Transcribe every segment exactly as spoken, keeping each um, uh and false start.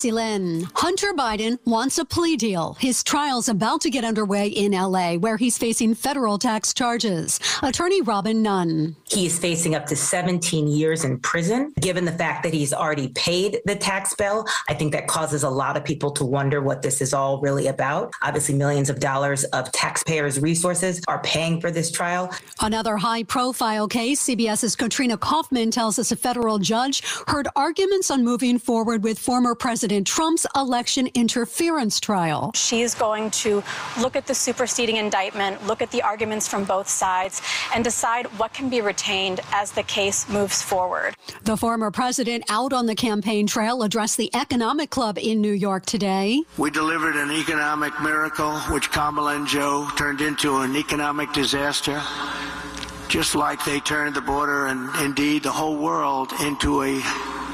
Lynn. Hunter Biden wants a plea deal. His trial's about to get underway in L A, where he's facing federal tax charges. Attorney Robin Nunn. He's facing up to seventeen years in prison. Given the fact that he's already paid the tax bill, I think that causes a lot of people to wonder what this is all really about. Obviously, millions of dollars of taxpayers' resources are paying for this trial. Another high-profile case. CBS's Katrina Kaufman tells us a federal judge heard arguments on moving forward with former President Trump's election interference trial. She's going to look at the superseding indictment, look at the arguments from both sides, and decide what can be retained as the case moves forward. The former president, out on the campaign trail, addressed the Economic Club in New York today. We delivered an economic miracle, which Kamala and Joe turned into an economic disaster, just like they turned the border and indeed the whole world into a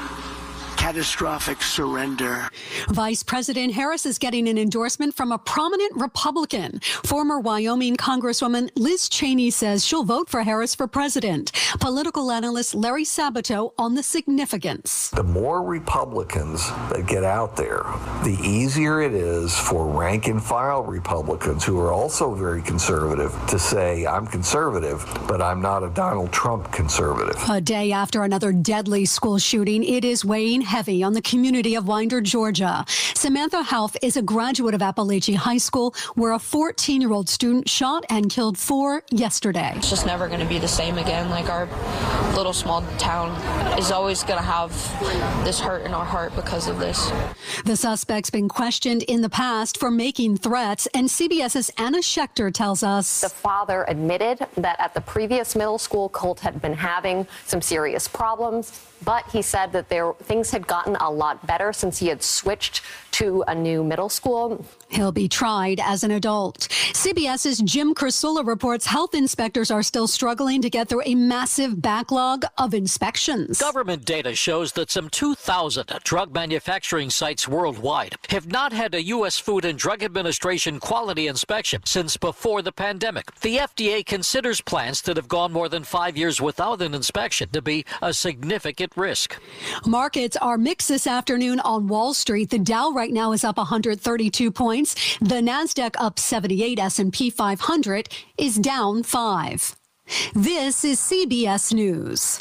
catastrophic surrender. Vice President Harris is getting an endorsement from a prominent Republican. Former Wyoming Congresswoman Liz Cheney says she'll vote for Harris for president. Political analyst Larry Sabato on the significance. The more Republicans that get out there, the easier it is for rank and file Republicans who are also very conservative to say, I'm conservative, but I'm not a Donald Trump conservative. A day after another deadly school shooting, it is weighing heavy on the community of Winder, Georgia. Samantha Houff is a graduate of Appalachian High School, where a fourteen-year-old student shot and killed four yesterday. It's just never going to be the same again. Like, our little small town is always going to have this hurt in our heart because of this. The suspect's been questioned in the past for making threats, and CBS's Anna Schechter tells us the father admitted that at the previous middle school, Colt had been having some serious problems, but he said that there things had gotten a lot better since he had switched to a new middle school. He'll be tried as an adult. CBS's Jim Kursula reports health inspectors are still struggling to get through a massive backlog of inspections. Government data shows that some two thousand drug manufacturing sites worldwide have not had a U S Food and Drug Administration quality inspection since before the pandemic. The F D A considers plants that have gone more than five years without an inspection to be a significant risk. Markets are mixed this afternoon on Wall Street. The Dow right now is up one hundred thirty-two points. The Nasdaq up seventy-eight. S and P five hundred is down five. This is C B S News.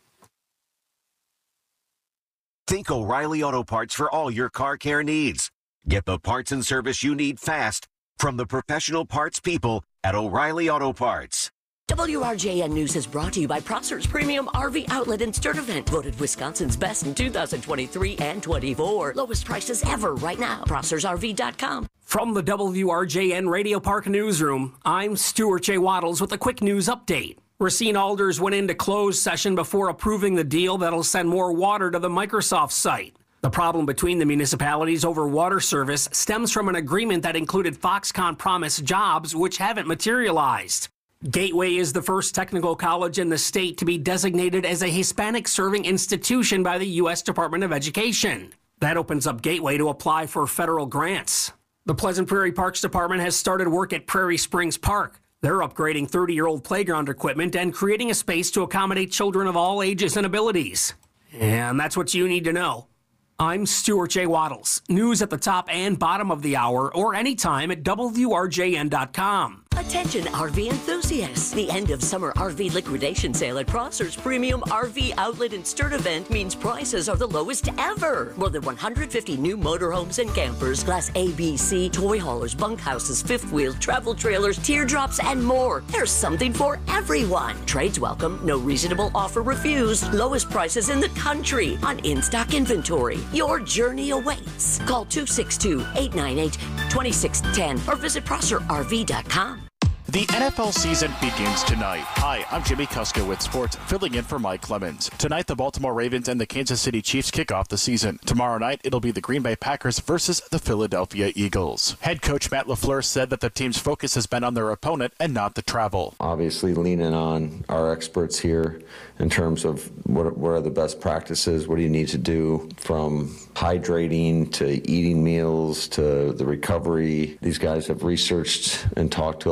Think O'Reilly Auto Parts for all your car care needs. Get the parts and service you need fast from the professional parts people at O'Reilly Auto Parts. W R J N News is brought to you by Prosser's Premium R V Outlet in Sturtevant. Voted Wisconsin's best in two thousand twenty-three and twenty-four. Lowest prices ever right now. Prosser's R V dot com. From the W R J N Radio Park Newsroom, I'm Stuart J. Waddles with a quick news update. Racine Alders went into closed session before approving the deal that'll send more water to the Microsoft site. The problem between the municipalities over water service stems from an agreement that included Foxconn promised jobs which haven't materialized. Gateway is the first technical college in the state to be designated as a Hispanic-serving institution by the U S Department of Education. That opens up Gateway to apply for federal grants. The Pleasant Prairie Parks Department has started work at Prairie Springs Park. They're upgrading thirty-year-old playground equipment and creating a space to accommodate children of all ages and abilities. And that's what you need to know. I'm Stuart J. Waddles. News at the top and bottom of the hour or anytime at W R J N dot com. Attention R V enthusiasts. The end of summer R V liquidation sale at Prosser's Premium R V Outlet in Sturtevant means prices are the lowest ever. More than one hundred fifty new motorhomes and campers, Class A, B, C, toy haulers, bunkhouses, fifth wheels, travel trailers, teardrops, and more. There's something for everyone. Trades welcome, no reasonable offer refused. Lowest prices in the country on in-stock inventory. Your journey awaits. Call two six two, eight nine eight, two six one zero or visit Prosser R V dot com. The N F L season begins tonight. Hi, I'm Jimmy Kuska with sports, filling in for Mike Clemens. Tonight, the Baltimore Ravens and the Kansas City Chiefs kick off the season. Tomorrow night, it'll be the Green Bay Packers versus the Philadelphia Eagles. Head coach Matt LaFleur said that the team's focus has been on their opponent and not the travel. Obviously, leaning on our experts here in terms of what, what are the best practices, what do you need to do from hydrating to eating meals to the recovery. These guys have researched and talked to a lot of people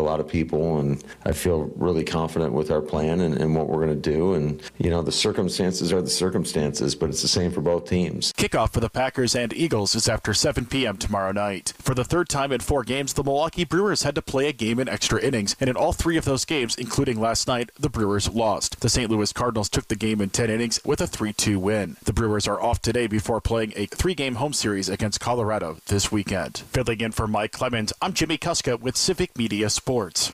people, and I feel really confident with our plan and, and what we're going to do. And, you know, the circumstances are the circumstances, but it's the same for both teams. Kickoff for the Packers and Eagles is after seven p.m. tomorrow night. For the third time in four games, the Milwaukee Brewers had to play a game in extra innings, and in all three of those games, including last night, the Brewers lost. The Saint Louis Cardinals took the game in ten innings with a three two win. The Brewers are off today before playing a three-game home series against Colorado this weekend. Filling in for Mike Clemens, I'm Jimmy Kuska with Civic Media Sports.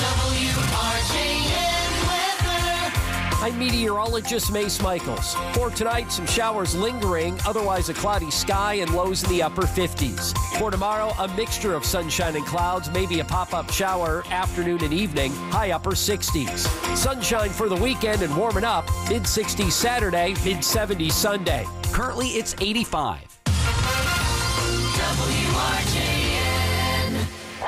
I'm meteorologist Mace Michaels. For tonight, some showers lingering, otherwise a cloudy sky and lows in the upper fifties. For tomorrow, a mixture of sunshine and clouds, maybe a pop-up shower afternoon and evening, high upper sixties. Sunshine for the weekend and warming up, mid sixties Saturday, mid seventies Sunday. Currently, it's eighty-five. W R J N.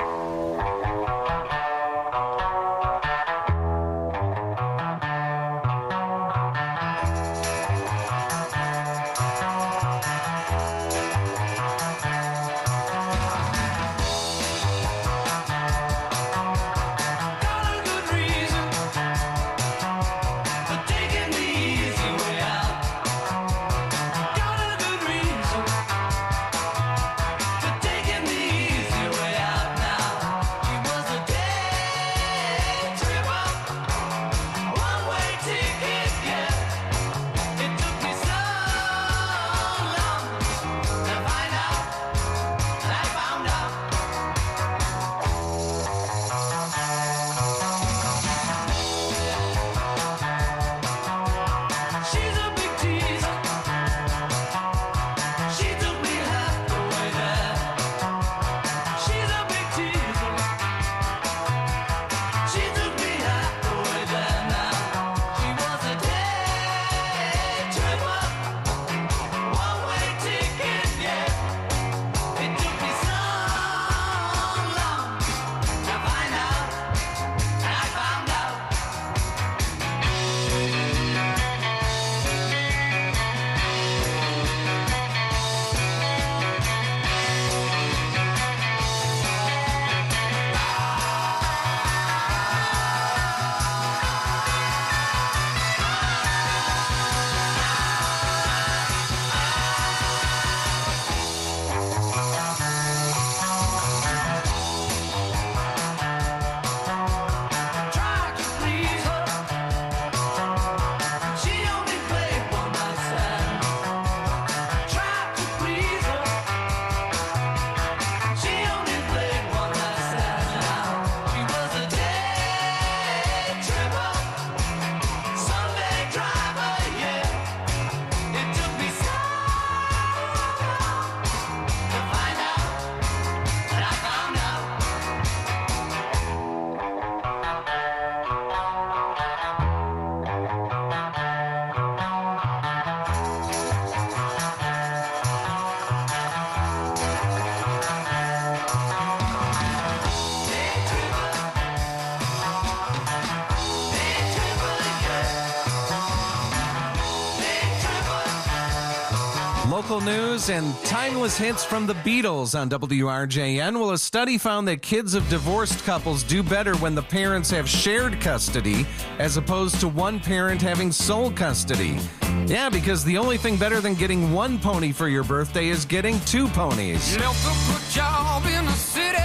Local news and timeless hits from the Beatles on W R J N. Well, a study found that kids of divorced couples do better when the parents have shared custody as opposed to one parent having sole custody. Yeah, because the only thing better than getting one pony for your birthday is getting two ponies. Left a good job in the city,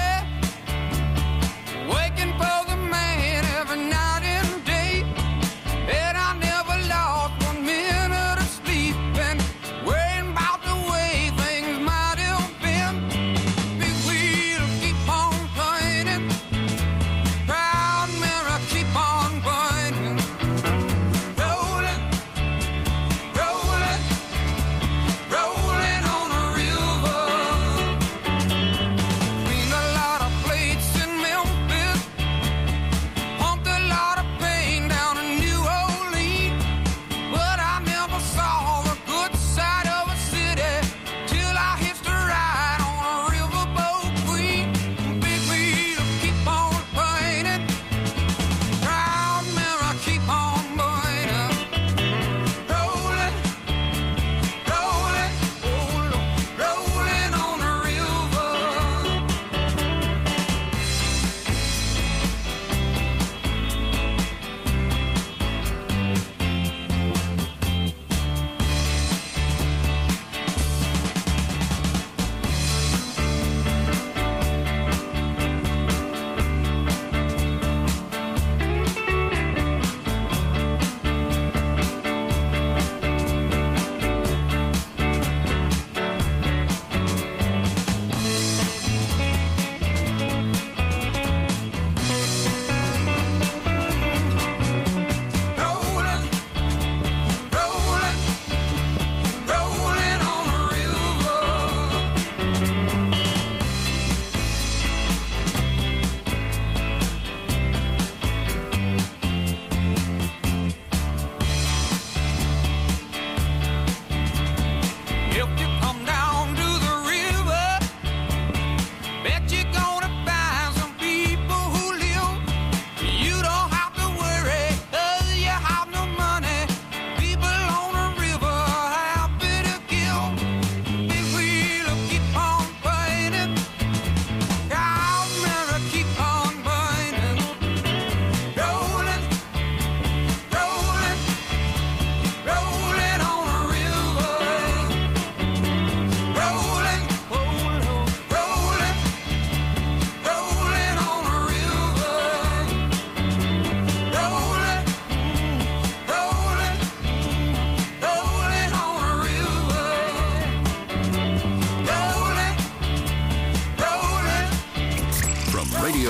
waking for the man every night and day, and I never lost one minute of sleep and worrying about the way things might have been. Big wheel keep on turning, proud mirror keep on burning, rolling, rolling, rolling on a river. Between the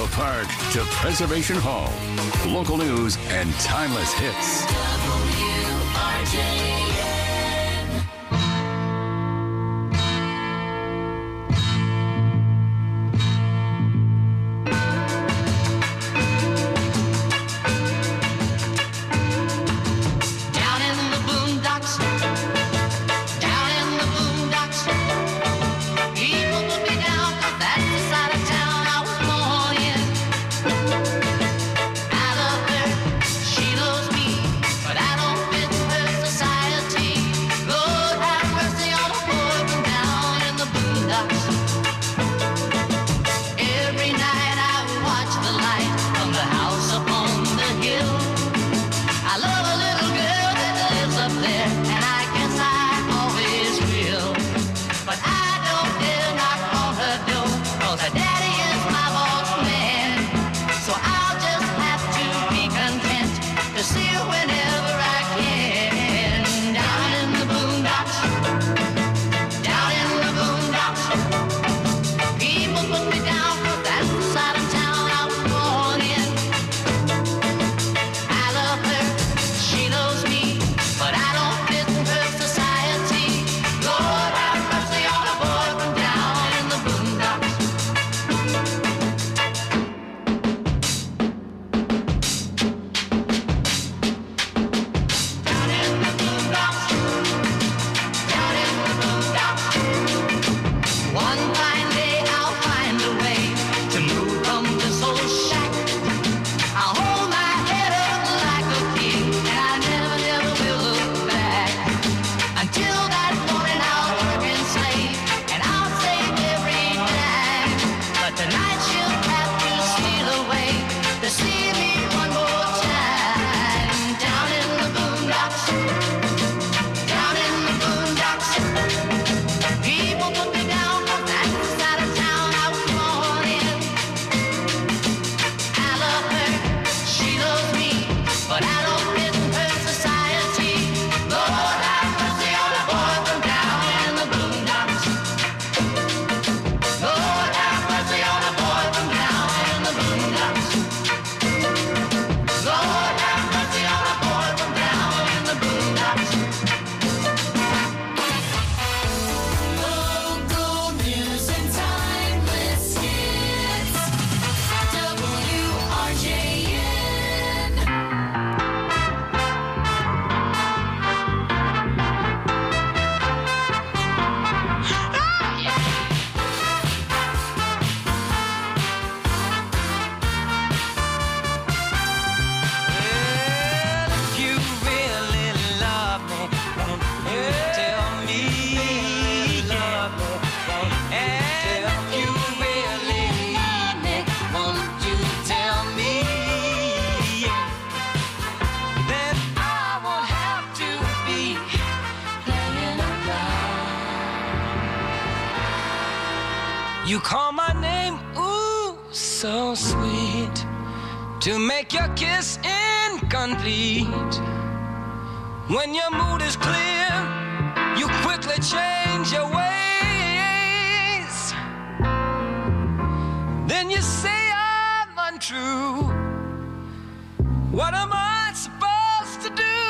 Park to Preservation Hall. Local news and timeless hits. W R J N. Down in the boondocks, down in the boondocks, people put me down 'cause that's the side of town I was born in. I love her, she loves me, but I don't fit her society. Lord have mercy on a boy from down in the boondocks. Every night I watch the light from the house up on the hill. I love a little girl that lives up there, and I guess I always will. But I don't dare knock on her door, 'cause her daddy is my boss man. So I'll just have to be content to see her whenever I can. Down in the boondocks, down in the boondocks, people put me down 'cause that's the side of town I was born in. I love her, she loves me, but I don't fit her society. Lord have mercy on a boy from down in the boondocks. Down in the boondocks, down in the boondocks. One fine day I'll find a way to move from this old shack. I'll hold my head up like a king, and I never, never will look back. Until that morning I'll work and slave, and I'll save every dime. But tonight she'll have to steal away to see me one more time. Down in the boondocks, down in the boondocks, people put me down 'cause that's the side of town I was born in. I love her, she loves me, but I don't fit her society. Lord have mercy on a boy from down in the boondocks. Lord have mercy on a boy from down in the boondocks. Lord have mercy on a boy from down in the boondocks. Local news and timeless hits. W R J N. Well, if you really love me, won't you tell me? Love me, and if you really need me, won't you tell me? Then I won't have to be playing around. You call my name, ooh, so sweet, to make your kiss incomplete. When your mood is clear, you quickly change your ways. Then you say I'm untrue. What am I supposed to do?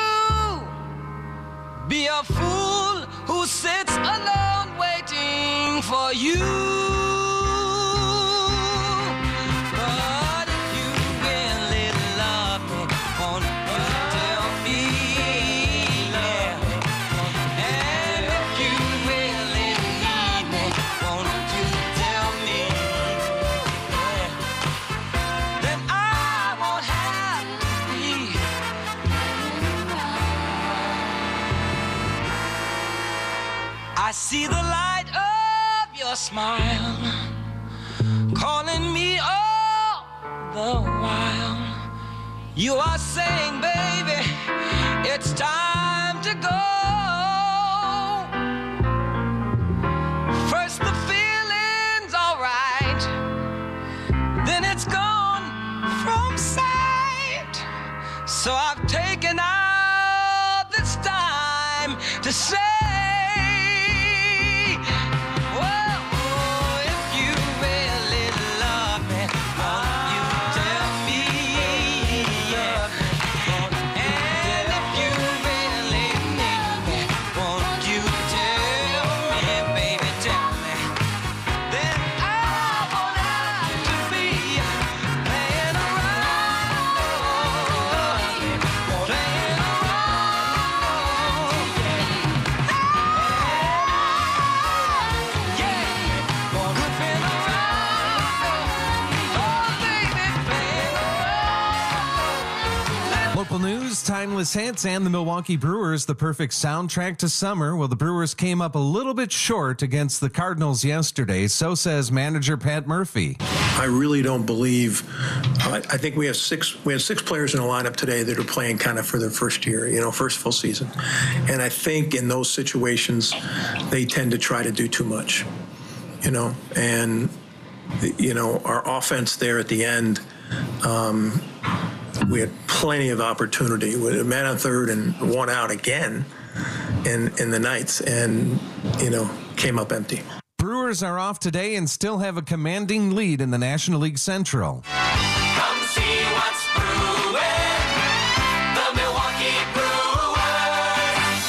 Be a fool who sits alone waiting for you. But if you really love me, won't you tell me? Yeah. And if you really need me, won't you tell me? Yeah. Then I won't have to be. I see the light of your smile calling me all the while. You are saying, baby, it's time to go. First the feeling's alright, then it's gone from sight. So I've taken out this time to say, well, oh, if you really love me, won't you Local news, timeless hits, and the Milwaukee Brewers, the perfect soundtrack to summer. Well, the Brewers came up a little bit short against the Cardinals yesterday. So says manager Pat Murphy. I really don't believe. Uh, I think we have six. We have six players in the lineup today that are playing kind of for their first year, you know, first full season. And I think in those situations, they tend to try to do too much, you know. And you know, our offense there at the end. Um, We had plenty of opportunity with a man on third and one out again in in the Knights, and you know, came up empty. Brewers are off today and still have a commanding lead in the National League Central. Come see what's brewing. The Milwaukee Brewers.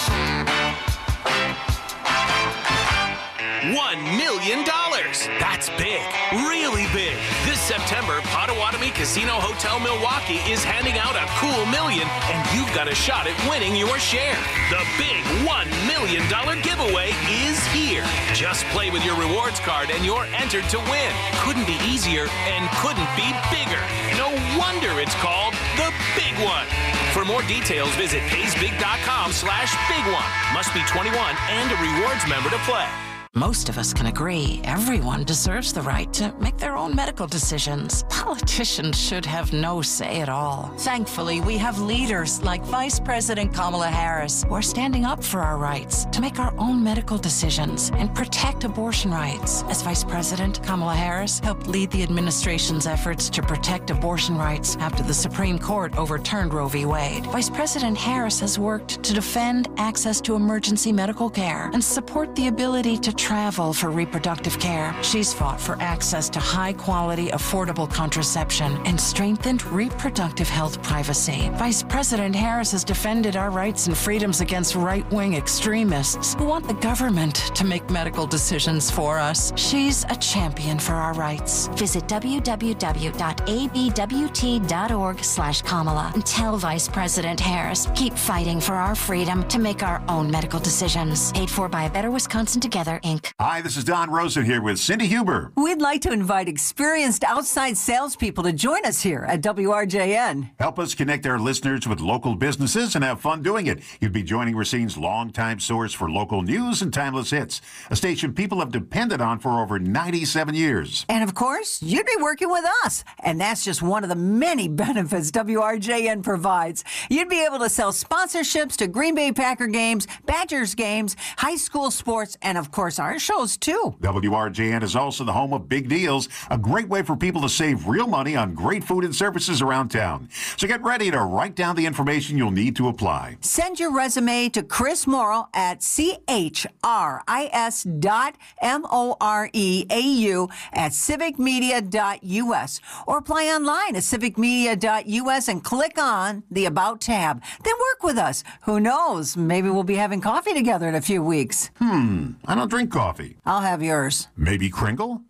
One million dollars. That's big, really big. This September, Potawatomi Casino Hotel Milwaukee is handing out a cool million, and you've got a shot at winning your share. The big one million dollars giveaway is here. Just play with your rewards card and you're entered to win. Couldn't be easier and couldn't be bigger. No wonder it's called the Big One. For more details, visit paysbig.com slash big one. Must be twenty-one and a rewards member to play. Most of us can agree everyone deserves the right to make their own medical decisions. Politicians should have no say at all. Thankfully, we have leaders like Vice President Kamala Harris who are standing up for our rights to make our own medical decisions and protect abortion rights. As Vice President, Kamala Harris helped lead the administration's efforts to protect abortion rights after the Supreme Court overturned Roe v. Wade. Vice President Harris has worked to defend access to emergency medical care and support the ability to travel for reproductive care. She's fought for access to high-quality, affordable contraception and strengthened reproductive health privacy. Vice President Harris has defended our rights and freedoms against right-wing extremists who want the government to make medical decisions for us. She's a champion for our rights. Visit w w w dot a b w t dot org slash Kamala and tell Vice President Harris, keep fighting for our freedom to make our own medical decisions. Paid for by A Better Wisconsin Together, Incorporated. Hi, this is Don Rosen here with Cindy Huber. We'd like to invite experienced outside salespeople to join us here at W R J N. Help us connect our listeners with local businesses and have fun doing it. You'd be joining Racine's longtime source for local news and timeless hits, a station people have depended on for over ninety-seven years. And of course, you'd be working with us. And that's just one of the many benefits W R J N provides. You'd be able to sell sponsorships to Green Bay Packer games, Badgers games, high school sports, and of course, our shows too. W R J N is also the home of Big Deals, a great way for people to save real money on great food and services around town. So get ready to write down the information you'll need to apply. Send your resume to Chris Morrill at C H R I S dot M O R E A U at civic media dot U S or apply online at civic media dot U S and click on the About tab. Then work with us. Who knows? Maybe we'll be having coffee together in a few weeks. Hmm, I don't drink coffee. I'll have yours. Maybe Kringle?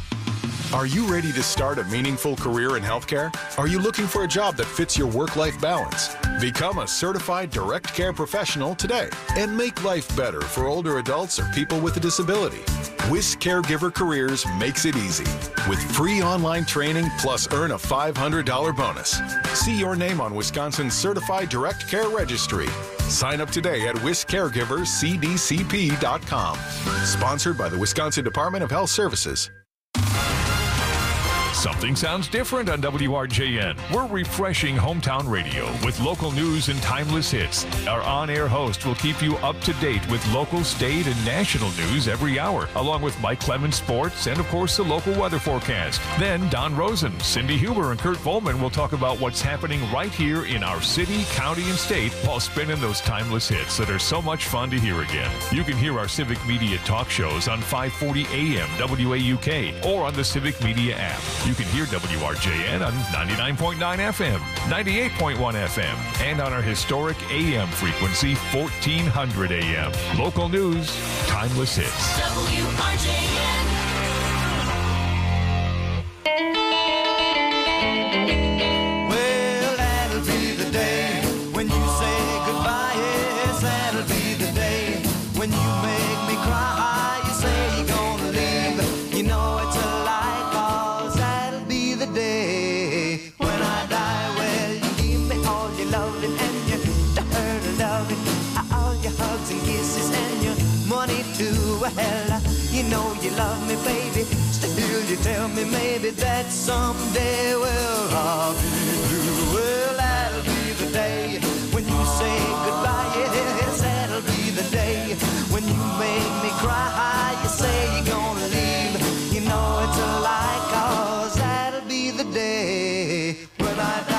Are you ready to start a meaningful career in healthcare? Are you looking for a job that fits your work-life balance? Become a certified direct care professional today and make life better for older adults or people with a disability. WIS Caregiver Careers makes it easy with free online training plus earn a five hundred dollars bonus. See your name on Wisconsin's Certified Direct Care Registry. Sign up today at wis caregivers c d c p dot com. Sponsored by the Wisconsin Department of Health Services. Something sounds different on W R J N. We're refreshing hometown radio with local news and timeless hits. Our on-air host will keep you up to date with local, state, and national news every hour, along with Mike Clemens Sports and, of course, the local weather forecast. Then Don Rosen, Cindy Huber, and Kurt Volman will talk about what's happening right here in our city, county, and state while spinning those timeless hits that are so much fun to hear again. You can hear our Civic Media talk shows on five forty A M W A U K or on the Civic Media app. You can hear W R J N on ninety-nine point nine F M, ninety-eight point one F M, and on our historic A M frequency, fourteen hundred A M. Local news, timeless hits. W R J N. Well, that'll be the day when you say goodbye. Yes, that'll be the day when you make me cry. You say you're gonna leave. You know it's a lie, 'cause that'll be the day when I die. Well, you give me all your loving You know you love me, baby. Still you tell me maybe that someday, well, I'll be blue. Well, that'll be the day when you say goodbye. Yes, that'll be the day when you make me cry. You say you're gonna leave. You know it's a lie, 'cause that'll be the day when I die.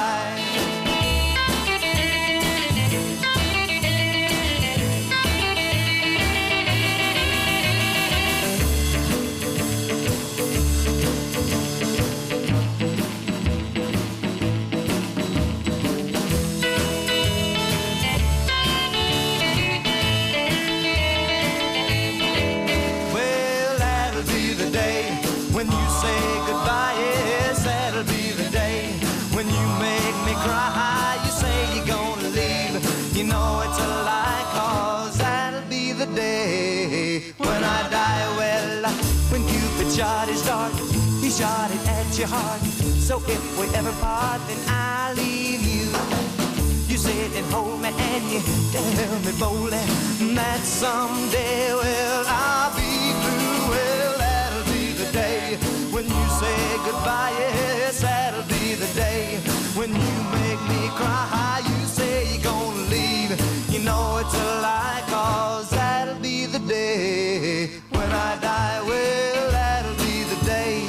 Shot his dart, he shot it at your heart. So if we ever part, then I'll leave you. You sit and hold me and you tell me boldly that someday, well, I'll be blue. Well, that'll be the day when you say goodbye. Yes, that'll be the day when you make me cry. You say you're gonna leave. You know it's a lie, 'cause that'll be the day when I die. Well, that'll be the day.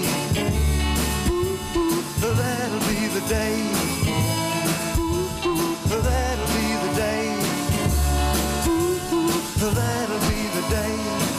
That'll be the day. That'll be the day. That'll be the day.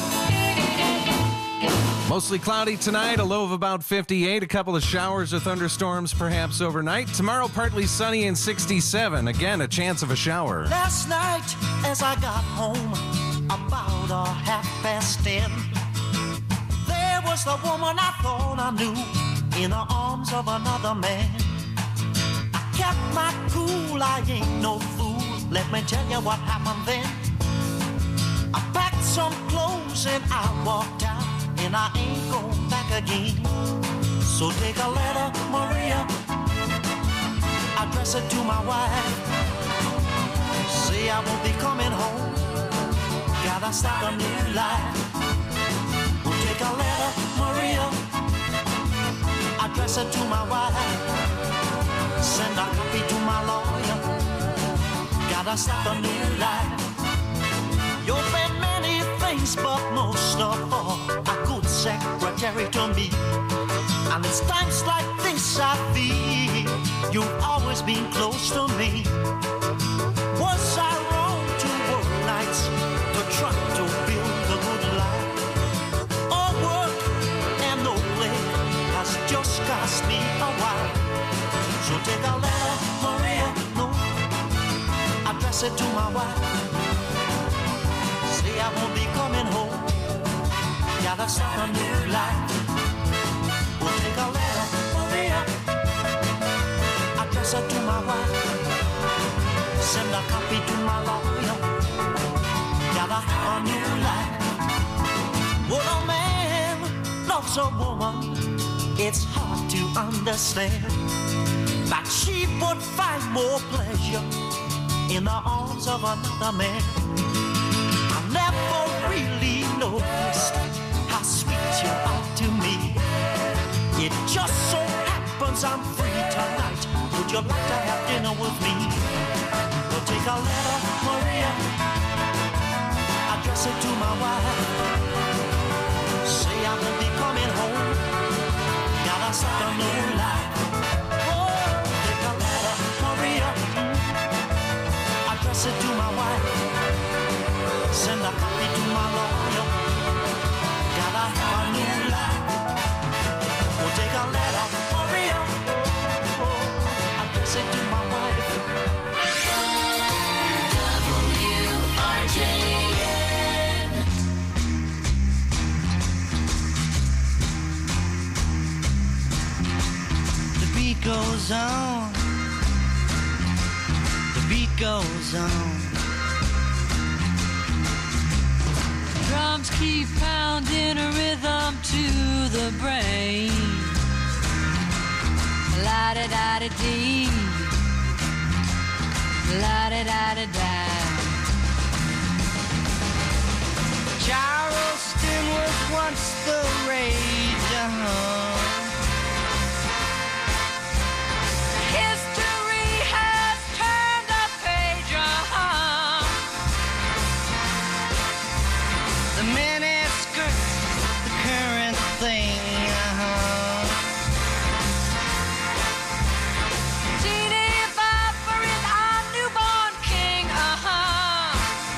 Mostly cloudy tonight, a low of about fifty-eight. A couple of showers or thunderstorms perhaps overnight. Tomorrow, partly sunny and sixty-seven. Again, a chance of a shower. Last night, as I got home, about a half past ten, there was the woman I thought I knew in the arms of another man. I kept my cool, I ain't no fool. Let me tell you what happened then. I packed some clothes and I walked out, and I ain't going back again. So take a letter, Maria, address it to my wife. Say I won't be coming home, gotta start a new life. We'll take a letter, Maria, address it to my wife. Send a copy to my lawyer, gotta start a new life. You've been many things, but most of all, a good secretary to me. And it's times like this I feel you've always been close to me. Was I wrong to work nights to try to build a good life? All work and no play has just cost me a while. So take a letter, Maria, no, address it to my wife. Say I won't be coming home, gotta start a new life. We'll take a letter, Maria, address it to my wife. Send a copy to my lawyer, gotta have a new life. When a man loves a woman, it's hard to understand that she would find more pleasure in the arms of another man. I never really noticed how sweet you are to me. It just so happens I'm free tonight. Would you like to have dinner with me? We'll take a letter, Maria, address it to my wife. Say I won't be coming home, gotta start a new life. Oh, take a letter, Maria, address it to my wife. Send a copy to my lawyer, gotta have a new life. We'll take a letter, Maria, oh, address it to my wife. W R J N. The beat goes on. The beat goes on. Drums keep pounding a rhythm to the brain. La da da da dee, la da da da da. Charleston was once the rage, uh-huh. History has turned a page, uh-huh. The mini skirts, the current thing, uh-huh. Teeny Bopper is our newborn king, uh-huh.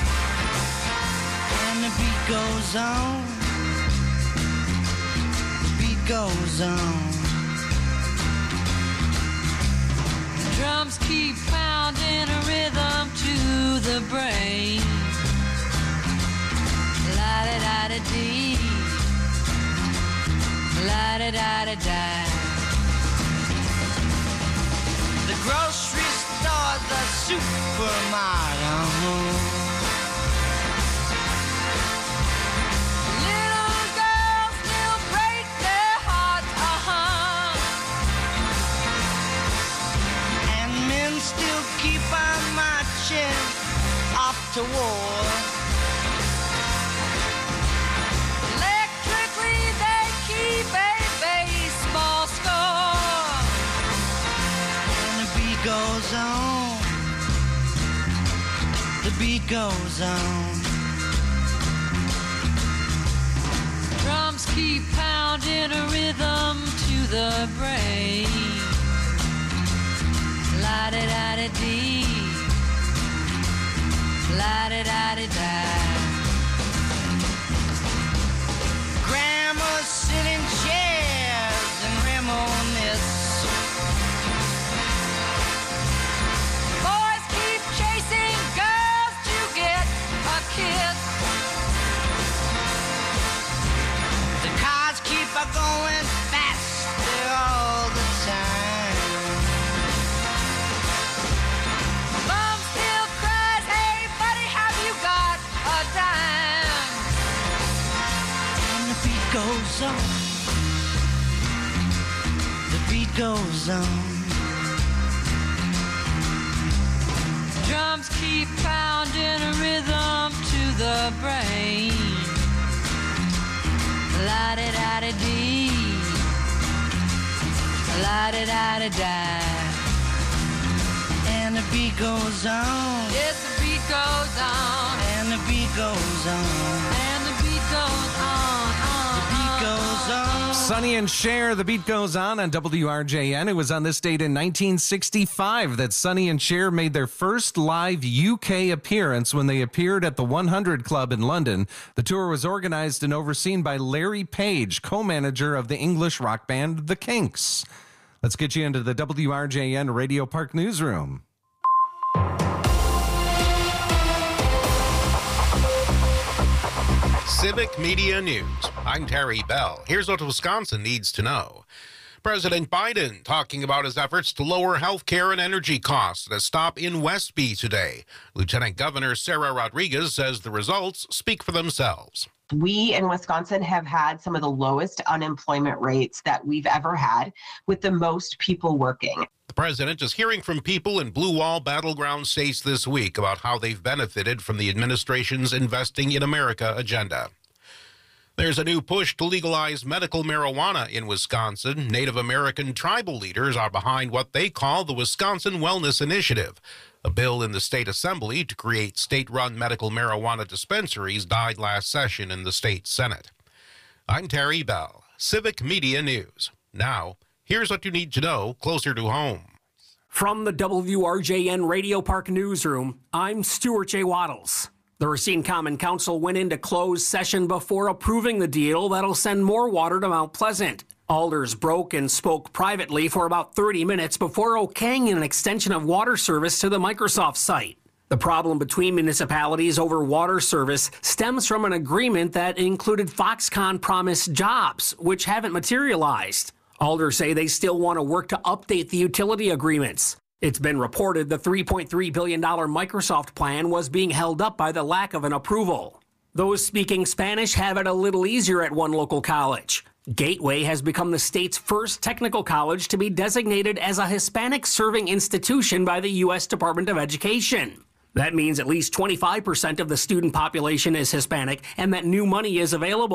And the beat goes on, the beat goes on. Drums keep pounding a rhythm to the brain. La-da-da-da-dee, la-da-da-da-da. The grocery store, the supermarket, uh-huh. Little girls still break their hearts, uh-huh. And men still keep on marching off to war. Electrically they keep a baseball score. And the beat goes on, the beat goes on. Drums keep pounding a rhythm to the brain. La-da-da-da-dee, la-da-da-da-da. Grandmas sit in chairs and reminisce. Boys keep chasing girls to get a kiss. The cars keep a going faster all the time. Mom still cries, hey buddy, have you got a dime? And the beat goes on, the beat goes on. Drums keep pounding a rhythm to the brain. La-da-da-da-dee, la-da-da-da-da. And the beat goes on, Yes, the beat goes on, and the beat goes on, and the beat goes on, on, the beat goes on. Sonny and Cher, the beat goes on on W R J N. It was on this date in nineteen sixty-five that Sonny and Cher made their first live U K appearance when they appeared at the one hundred Club in London. The tour was organized and overseen by Larry Page, co-manager of the English rock band The Kinks. Let's get you into the W R J N Radio Park newsroom. Civic Media News. I'm Terry Bell. Here's what Wisconsin needs to know. President Biden talking about his efforts to lower health care and energy costs at a stop in Westby today. Lieutenant Governor Sarah Rodriguez says the results speak for themselves. We in Wisconsin have had some of the lowest unemployment rates that we've ever had, with the most people working. The president is hearing from people in Blue Wall battleground states this week about how they've benefited from the administration's Investing in America agenda. There's a new push to legalize medical marijuana in Wisconsin. Native American tribal leaders are behind what they call the Wisconsin Wellness Initiative. A bill in the state assembly to create state-run medical marijuana dispensaries died last session in the state Senate. I'm Terry Bell, Civic Media News. Now, here's what you need to know closer to home. From the W R J N Radio Park newsroom, I'm Stuart J. Waddles. The Racine Common Council went into closed session before approving the deal that'll send more water to Mount Pleasant. Alders broke and spoke privately for about thirty minutes before okaying an extension of water service to the Microsoft site. The problem between municipalities over water service stems from an agreement that included Foxconn promised jobs, which haven't materialized. Alders say they still want to work to update the utility agreements. It's been reported the three point three billion dollars Microsoft plan was being held up by the lack of an approval. Those speaking Spanish have it a little easier at one local college. Gateway has become the state's first technical college to be designated as a Hispanic-serving institution by the U S Department of Education. That means at least twenty-five percent of the student population is Hispanic and that new money is available.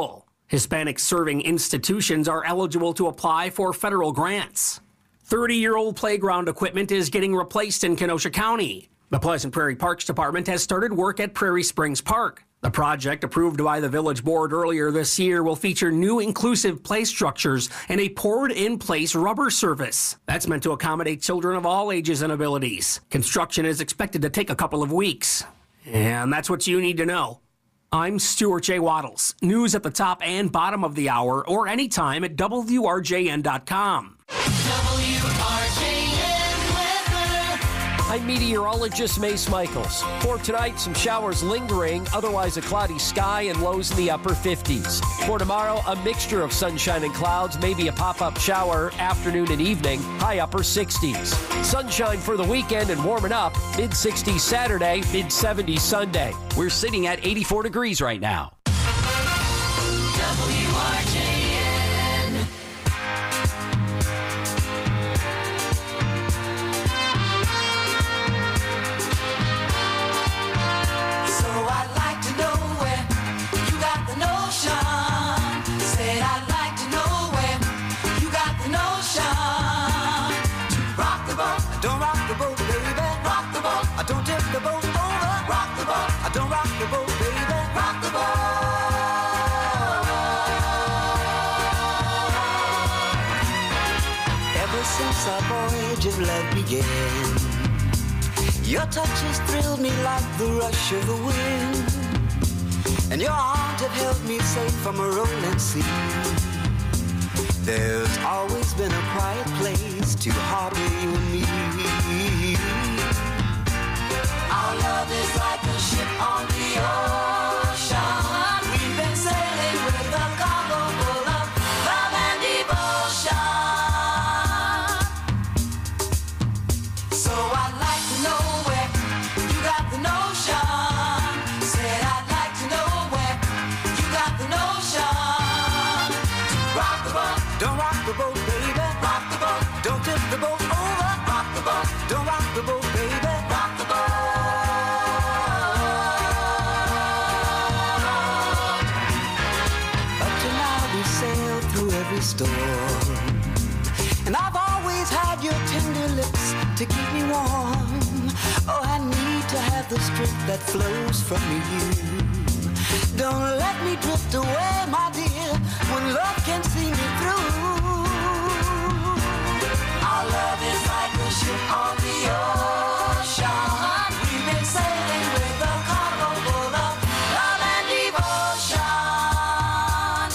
Hispanic serving institutions are eligible to apply for federal grants. thirty-year-old playground equipment is getting replaced in Kenosha County. The Pleasant Prairie Parks Department has started work at Prairie Springs Park. The project, approved by the Village Board earlier this year, will feature new inclusive play structures and a poured-in-place rubber surface. That's meant to accommodate children of all ages and abilities. Construction is expected to take a couple of weeks. And that's what you need to know. I'm Stuart J. Waddles. News at the top and bottom of the hour or anytime at W R J N dot com. W R J N weather. I'm meteorologist Mace Michaels. For tonight, some showers lingering, otherwise a cloudy sky and lows in the upper fifties. For tomorrow, a mixture of sunshine and clouds, maybe a pop-up shower afternoon and evening, high upper sixties. Sunshine for the weekend and warming up, mid sixties Saturday, mid seventies Sunday. We're sitting at eighty-four degrees right now. W R J N. So I'd like to know where you got the notion. Said I'd like to know where you got the notion. To rock the boat, Don't rock the boat, baby. rock the boat, I don't tip the boat over. rock the boat, I don't rock the boat, baby. rock the boat. Ever since our voyage of love began, your touch has thrilled me like the rush of the wind, and your arms have held me safe from a rolling sea. There's always been a quiet place to harbor you and me. Our love is like a ship on the ocean. We've been sailing with a cargo full of love and devotion. So I'd like to know where you got the notion. Said I'd like to know where you got the notion. To rock the boat, Don't rock the boat, baby. rock the boat, Don't tip the boat over. rock the boat, Don't rock the boat, baby. rock the boat. Up to now we've sailed through every storm, and I've always had your tender lips to keep me warm. Oh, I need to have the strength that flows from you. Don't let me drift away, my dear, when love can see me through. Our love is like a ship on the ocean. We've been sailing with a cargo full of love and devotion.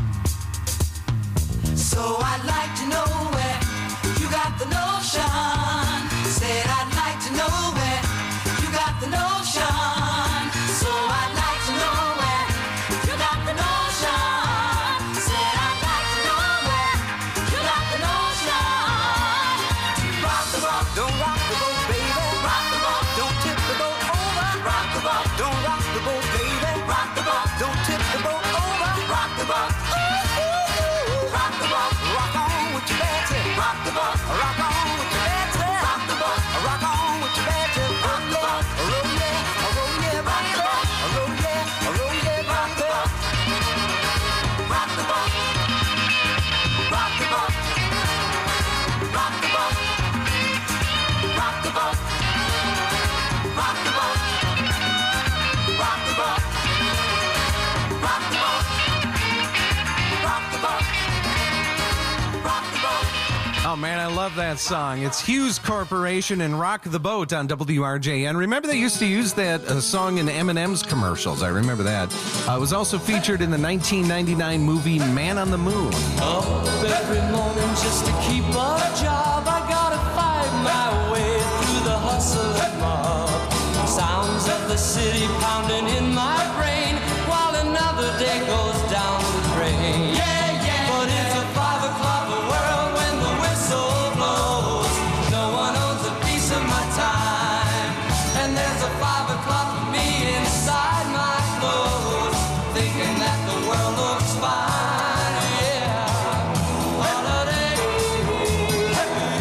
So I'd like to know where you got the notion. Said I'd like to know where you got the notion. So I'd like to know where you got the notion. Said I'd like to know where you got the notion. Rock the boat, Don't rock the boat, baby. rock the boat, Don't tip the boat over. rock the boat, Don't rock the boat, baby. rock the boat, Don't tip the boat over. rock the boat, rock the boat, Rock on with your bad tip. rock the boat, Rock on with your bad tip. rock the boat, Rock on with your bad tip. rock the boat, Roll yeah, roll yeah, rock the boat. Roll yeah, roll yeah, rock the boat. rock the boat, rock the boat, rock the boat, rock the boat, rock the boat, rock the boat, rock the boat, rock the boat, rock the boat. Oh, man, I love that song. It's Hughes Corporation and Rock the Boat on W R J N. Remember they used to use that uh, song in M and M's commercials. I remember that. Uh, it was also featured in the nineteen ninety-nine movie Man on the Moon. Up every morning just to keep a job. I gotta fight my way through the hustle and mob. Sounds of the city pounding in my brain while another day goes down the drain. Yeah, yeah. But it's a five o'clock world when the whistle blows. No one owns a piece of my time, and there's a five o'clock for me inside my clothes, thinking that the world looks fine. Yeah. Holiday.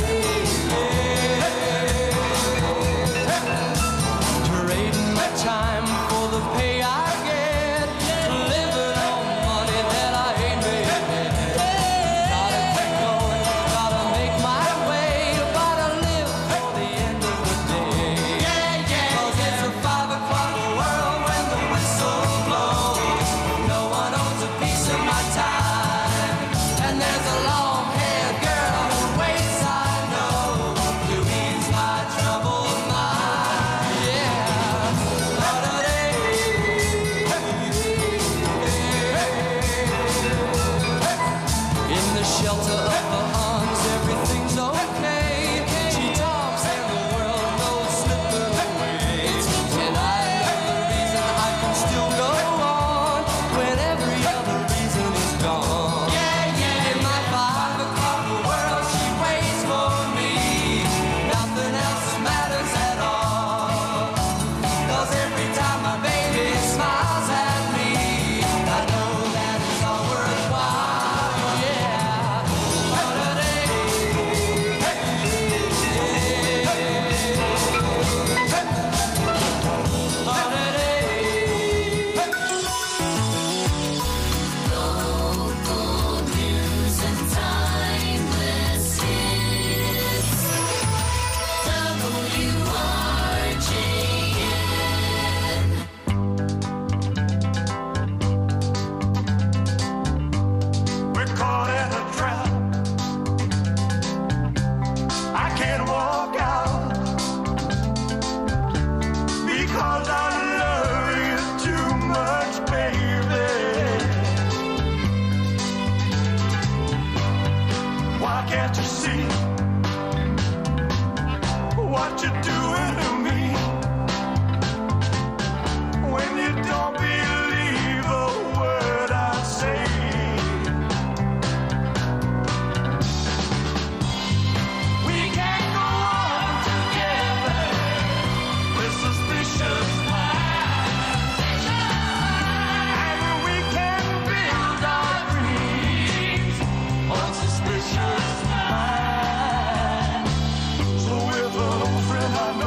there's a long-haired girl who waits, I know, to ease my troubled mind. Yeah. In the shelter of her arms, everything's okay. She talks and the world goes slipping away. And I know the reason I can still go on when every other reason is gone. Yeah, yeah. In my five o'clock world, she waits for me. Nothing else matters at all. 'Cause every time my baby smiles at me, I know that it's all worthwhile. Yeah. Local news and timeless hits. W R J N. We're caught in a trap. I can't walk out because I love you too much, baby. Why can't you see what you're doing to me when you don't believe a word I say? We can't go on together with suspicious minds, and we can build our dreams on suspicious minds. So if an old friend I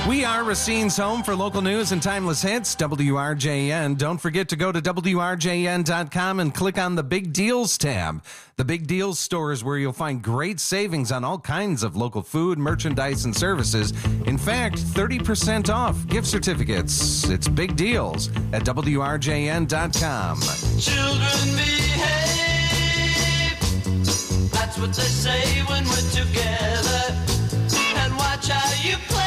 We are Racine's home for local news and timeless hits, W R J N. Don't forget to go to W R J N dot com and click on the Big Deals tab. The Big Deals store is where you'll find great savings on all kinds of local food, merchandise, and services. In fact, thirty percent off gift certificates. It's Big Deals at W R J N dot com. Children behave. That's what they say when we're together. And watch how you play.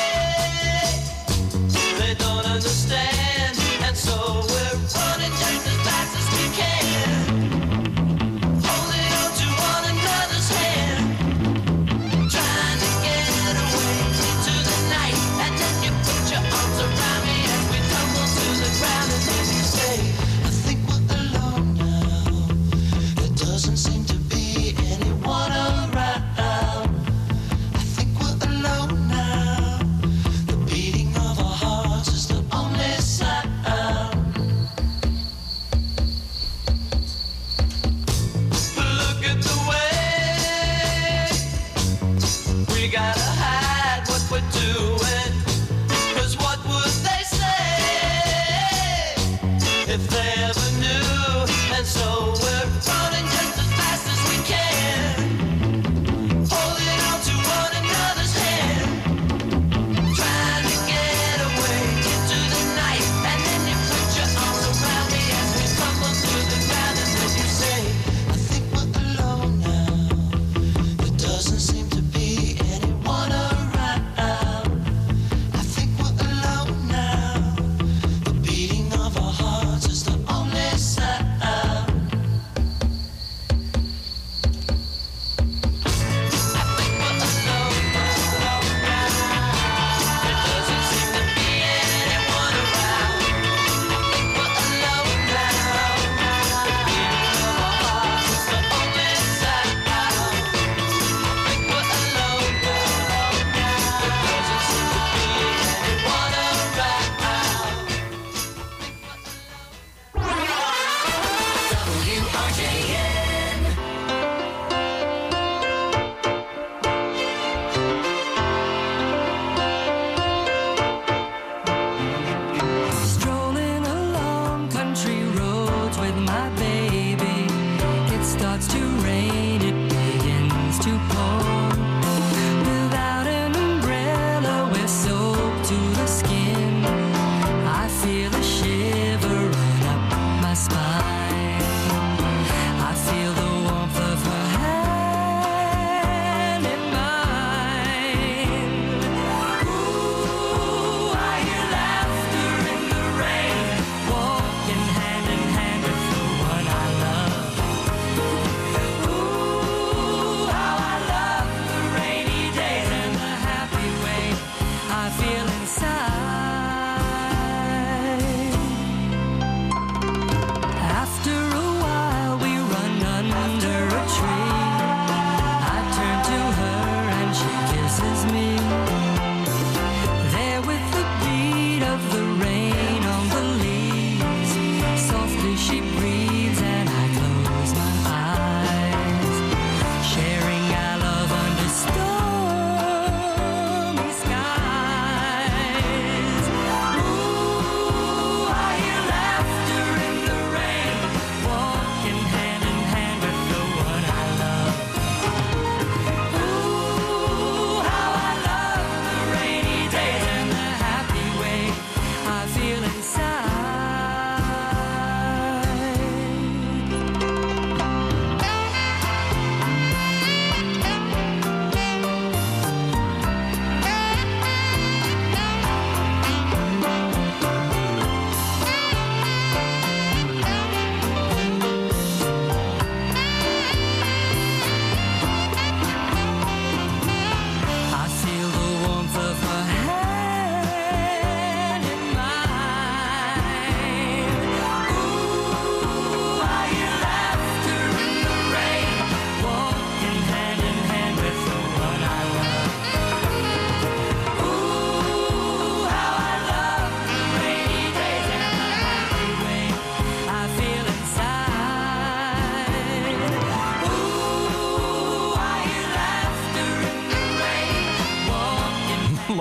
They don't understand, and so we're running just as fast as we can. Holding on to one another's hand, trying to get away into the night. And then you put your arms around me as we tumble to the ground, and then you say, I think we're alone now. There doesn't seem to be anyone around. I think we're alone now. The beating of our hearts is the only sound. Look at the way we gotta hide what we're doing. 'Cause what would they say if they ever knew? And so we're running just as fast as we can, holding on to one another's hand, trying to get away into the night. And then you put your arms around me as we tumble through the ground, and then you say, I think we're alone now. There doesn't seem to be anyone around. I think we're alone now. The beating of our hearts is the only sound.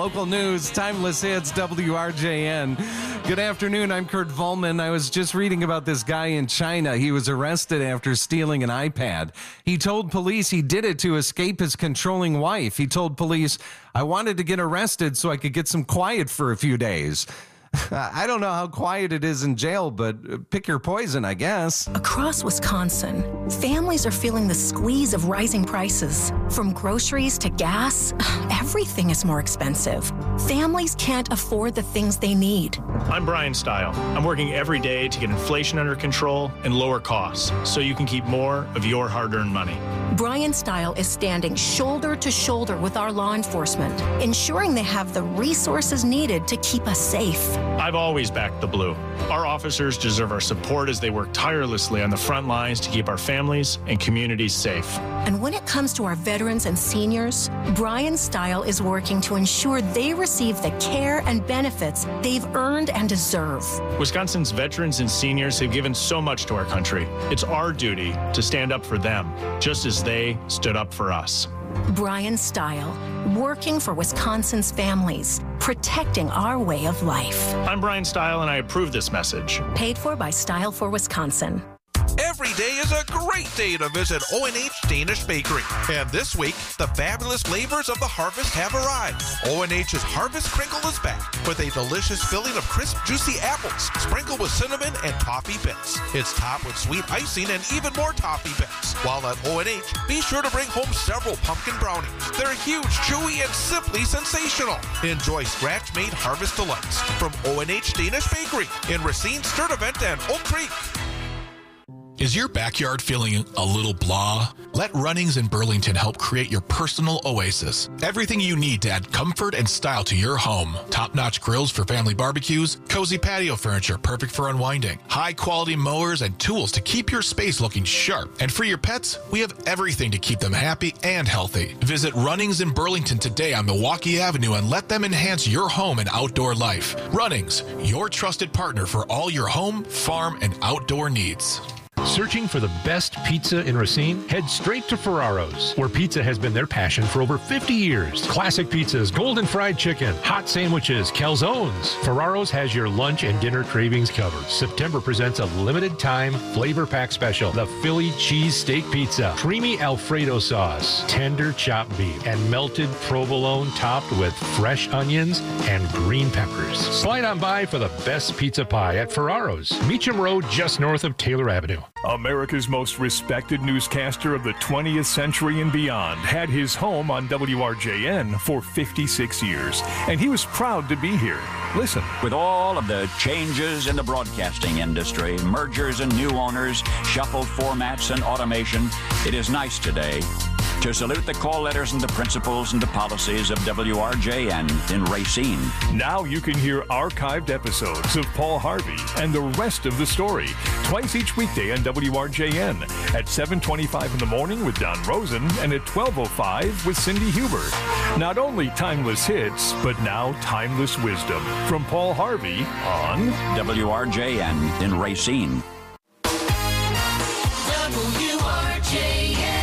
Local news, timeless hits, W R J N. Good afternoon, I'm Kurt Volman. I was just reading about this guy in China. He was arrested after stealing an iPad. He told police he did it to escape his controlling wife. He told police, I wanted to get arrested so I could get some quiet for a few days. I don't know how quiet it is in jail, but pick your poison, I guess. Across Wisconsin, families are feeling the squeeze of rising prices. From groceries to gas, everything is more expensive. Families can't afford the things they need. I'm Brian Stile. I'm working every day to get inflation under control and lower costs so you can keep more of your hard-earned money. Brian Stile is standing shoulder to shoulder with our law enforcement, ensuring they have the resources needed to keep us safe. I've always backed the Blue. Our officers deserve our support as they work tirelessly on the front lines to keep our families and communities safe. And when it comes to our veterans and seniors, Brian Stile is working to ensure they receive the care and benefits they've earned and deserve. Wisconsin's veterans and seniors have given so much to our country. It's our duty to stand up for them, just as they stood up for us. Brian Stile, working for Wisconsin's families, protecting our way of life. I'm Brian Stile, and I approve this message. Paid for by Stile for Wisconsin. Every day is a great day to visit O N H Danish Bakery. And this week, the fabulous flavors of the harvest have arrived. O N H's Harvest Crinkle is back with a delicious filling of crisp, juicy apples, sprinkled with cinnamon and toffee bits. It's topped with sweet icing and even more toffee bits. While at O N H, be sure to bring home several pumpkin brownies. They're huge, chewy, and simply sensational. Enjoy scratch-made harvest delights from O N H Danish Bakery in Racine, Sturtevant, and Oak Creek. Is your backyard feeling a little blah? Let Runnings in Burlington help create your personal oasis. Everything you need to add comfort and style to your home. Top-notch grills for family barbecues, cozy patio furniture perfect for unwinding, high-quality mowers and tools to keep your space looking sharp. And for your pets, we have everything to keep them happy and healthy. Visit Runnings in Burlington today on Milwaukee Avenue and let them enhance your home and outdoor life. Runnings, your trusted partner for all your home, farm, and outdoor needs. Searching for the best pizza in Racine? Head straight to Ferraro's, where pizza has been their passion for over fifty years. Classic pizzas, golden fried chicken, hot sandwiches, calzones. Ferraro's has your lunch and dinner cravings covered. September presents a limited time flavor pack special. The Philly cheese steak pizza, creamy Alfredo sauce, tender chopped beef, and melted provolone topped with fresh onions and green peppers. Slide on by for the best pizza pie at Ferraro's, Meacham Road, just north of Taylor Avenue. America's most respected newscaster of the twentieth century and beyond had his home on W R J N for fifty-six years, and he was proud to be here. Listen. With all of the changes in the broadcasting industry, mergers and new owners, shuffled formats and automation, it is nice today to salute the call letters and the principles and the policies of W R J N in Racine. Now you can hear archived episodes of Paul Harvey and the rest of the story twice each weekday on W R J N at seven twenty-five in the morning with Don Rosen and at twelve oh five with Cindy Huber. Not only timeless hits, but now timeless wisdom from Paul Harvey on W R J N in Racine. W R J N.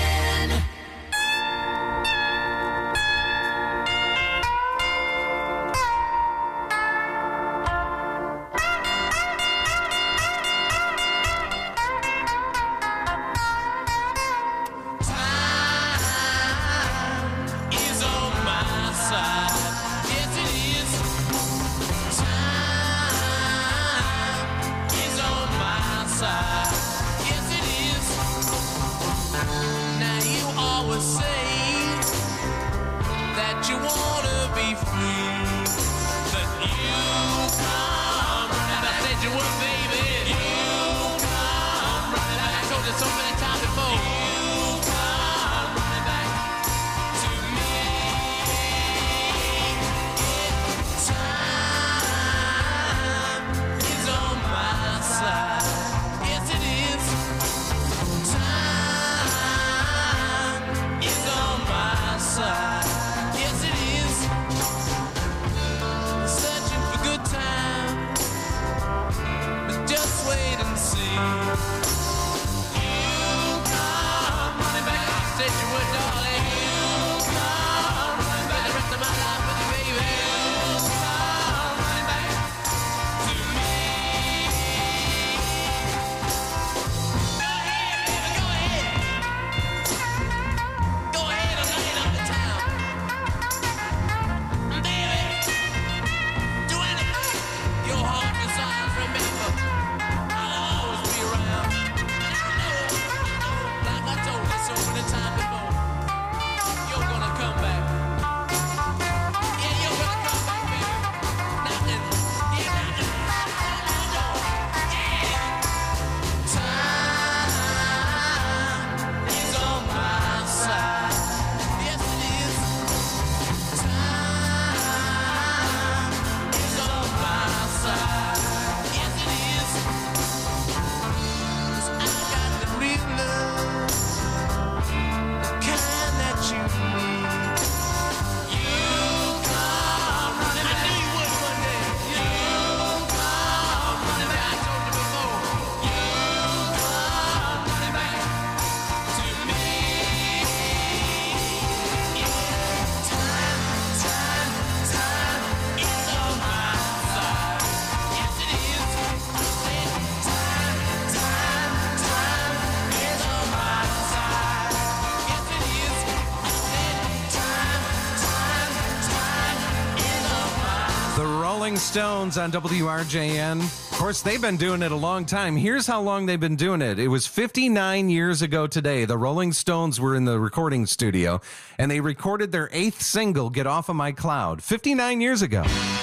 Searching for good times. Rolling Stones on W R J N. Of course, they've been doing it a long time. Here's how long they've been doing it. It was fifty-nine years ago today. The Rolling Stones were in the recording studio, and they recorded their eighth single, Get Off of My Cloud, fifty-nine years ago.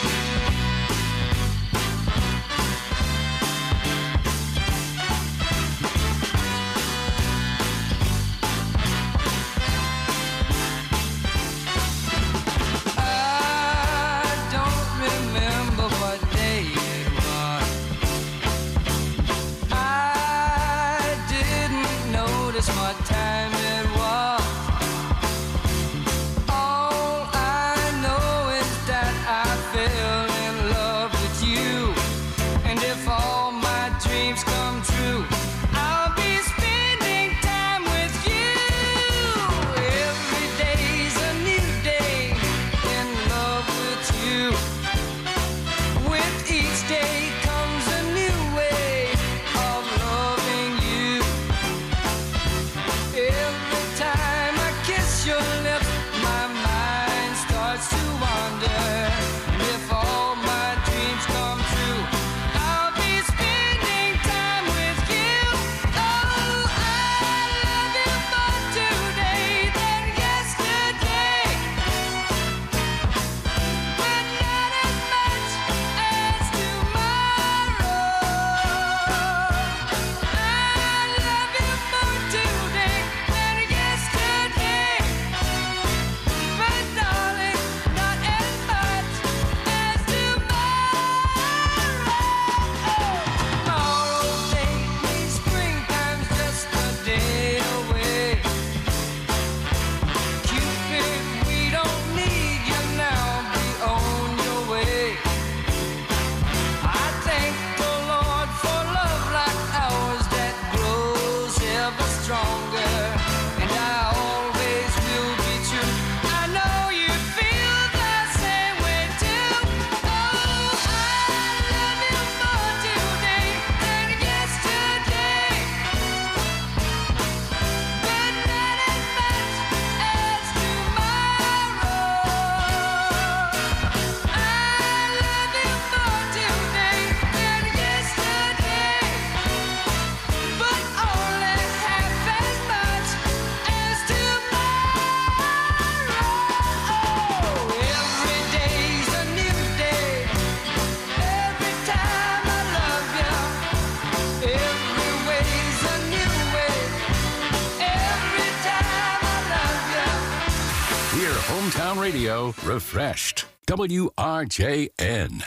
Hometown Radio refreshed. W R J N.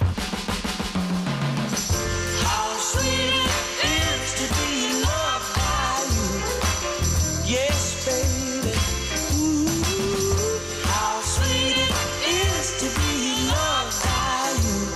How sweet it is to be loved by you. Yes, baby. Ooh, how sweet it is to be loved by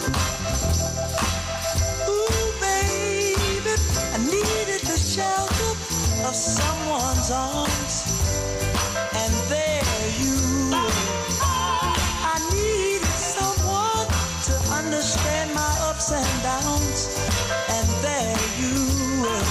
you. Ooh, baby, I needed the shelter of someone's arms. And there you were. I needed someone to understand my ups and downs. And there you were.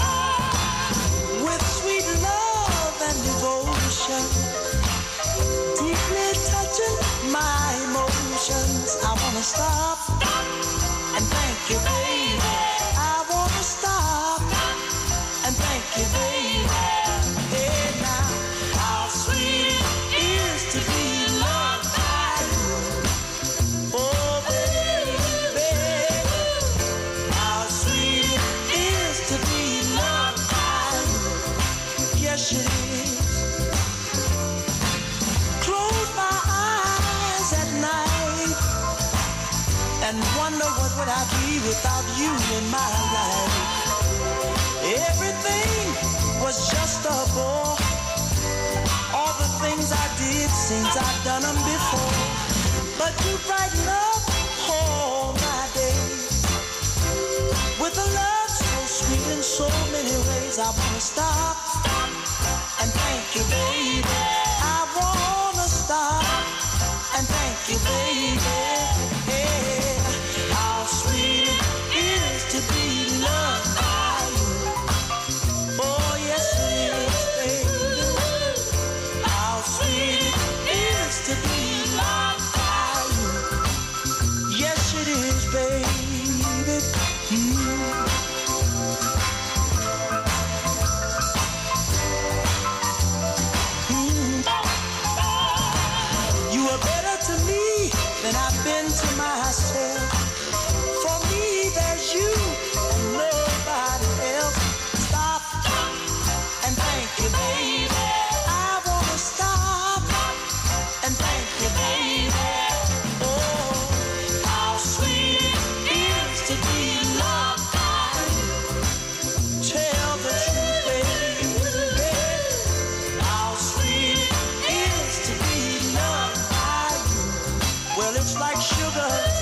With sweet love and devotion, deeply touching my emotions. I wanna stop and thank you, baby. I wanna stop and thank you, baby. Hey, now. How sweet it is to be loved by you. Oh, baby. How sweet it is to be loved by you. Yes, it is. Close my eyes at night and wonder what would I be without you in my life. Everything was just a bore. All the things I did seems I've done them before. But you brighten up all my days with a love so sweet in so many ways. I wanna stop and thank you, baby. I wanna stop and thank you, baby. Hey, how sweet it is to be loved by you. Oh, yes, it is, baby. How sweet it is to be loved by you. Yes, it is. Girl, it's like sugar